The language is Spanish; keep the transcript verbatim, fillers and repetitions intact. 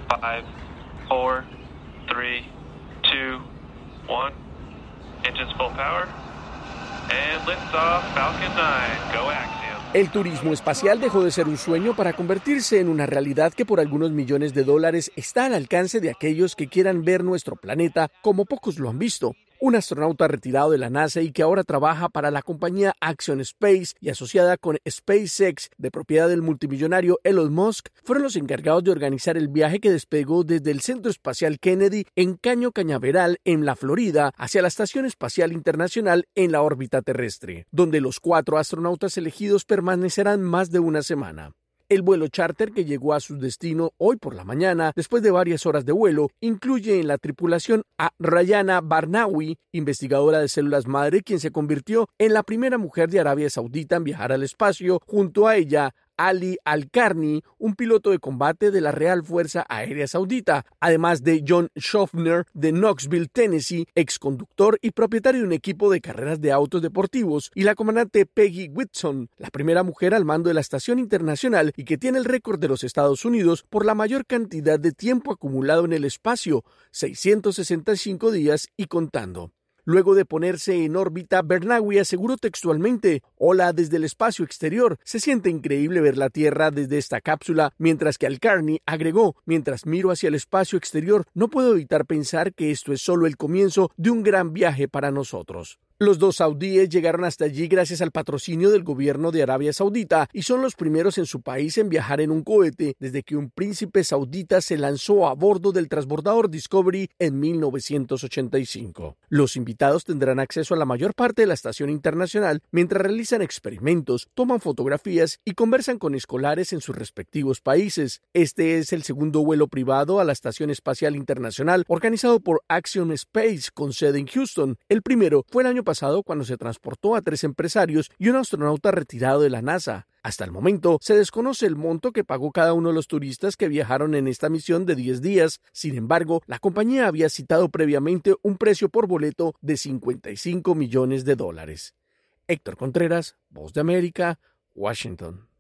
five, four, three, two, one. Engines full power. And liftoff, Falcon nine, go Axiom. El turismo espacial dejó de ser un sueño para convertirse en una realidad que por algunos millones de dólares está al alcance de aquellos que quieran ver nuestro planeta como pocos lo han visto. Un astronauta retirado de la NASA y que ahora trabaja para la compañía Axiom Space y asociada con SpaceX, de propiedad del multimillonario Elon Musk, fueron los encargados de organizar el viaje que despegó desde el Centro Espacial Kennedy en Caño Cañaveral, en la Florida, hacia la Estación Espacial Internacional en la órbita terrestre, donde los cuatro astronautas elegidos permanecerán más de una semana. El vuelo charter que llegó a su destino hoy por la mañana, después de varias horas de vuelo, incluye en la tripulación a Rayana Barnawi, investigadora de células madre, quien se convirtió en la primera mujer de Arabia Saudita en viajar al espacio. Junto a ella, Ali Al-Karni, un piloto de combate de la Real Fuerza Aérea Saudita, además de John Schaffner de Knoxville, Tennessee, exconductor y propietario de un equipo de carreras de autos deportivos, y la comandante Peggy Whitson, la primera mujer al mando de la Estación Internacional y que tiene el récord de los Estados Unidos por la mayor cantidad de tiempo acumulado en el espacio, seiscientos sesenta y cinco días y contando. Luego de ponerse en órbita, Barnawi aseguró textualmente: «Hola desde el espacio exterior, se siente increíble ver la Tierra desde esta cápsula», mientras que Al-Karni agregó: «Mientras miro hacia el espacio exterior, no puedo evitar pensar que esto es solo el comienzo de un gran viaje para nosotros». Los dos saudíes llegaron hasta allí gracias al patrocinio del gobierno de Arabia Saudita y son los primeros en su país en viajar en un cohete desde que un príncipe saudita se lanzó a bordo del transbordador Discovery en mil novecientos ochenta y cinco. Los invitados tendrán acceso a la mayor parte de la estación internacional mientras realizan experimentos, toman fotografías y conversan con escolares en sus respectivos países. Este es el segundo vuelo privado a la Estación Espacial Internacional organizado por Axiom Space con sede en Houston. El primero fue el año pasado cuando se transportó a tres empresarios y un astronauta retirado de la NASA. Hasta el momento, se desconoce el monto que pagó cada uno de los turistas que viajaron en esta misión de diez días. Sin embargo, la compañía había citado previamente un precio por boleto de cincuenta y cinco millones de dólares. Héctor Contreras, Voz de América, Washington.